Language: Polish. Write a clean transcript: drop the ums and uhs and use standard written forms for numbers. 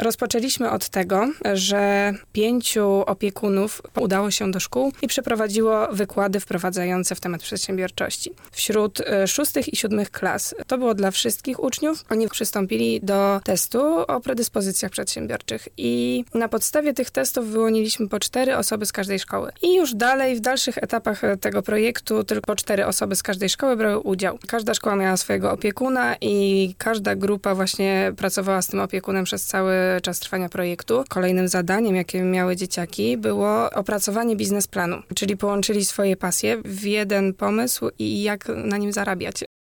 Rozpoczęliśmy od tego, że 5 opiekunów udało się do szkół i przeprowadziło wykłady wprowadzające w temat przedsiębiorczości. Wśród 6. i 7. klas to było dla wszystkich uczniów. Oni przystąpili do testu o predyspozycjach przedsiębiorczych i na podstawie tych testów wyłoniliśmy po 4 osoby z każdej szkoły. I już dalej, w dalszych etapach tego projektu tylko po 4 osoby z każdej szkoły brały udział. Każda szkoła miała swojego opiekuna i każda grupa właśnie pracowała z tym opiekunem przez cały czas trwania projektu. Kolejnym zadaniem, jakie miały dzieciaki, było opracowanie biznesplanu, czyli połączyli swoje pasje w jeden pomysł i jak na nim zarabiać.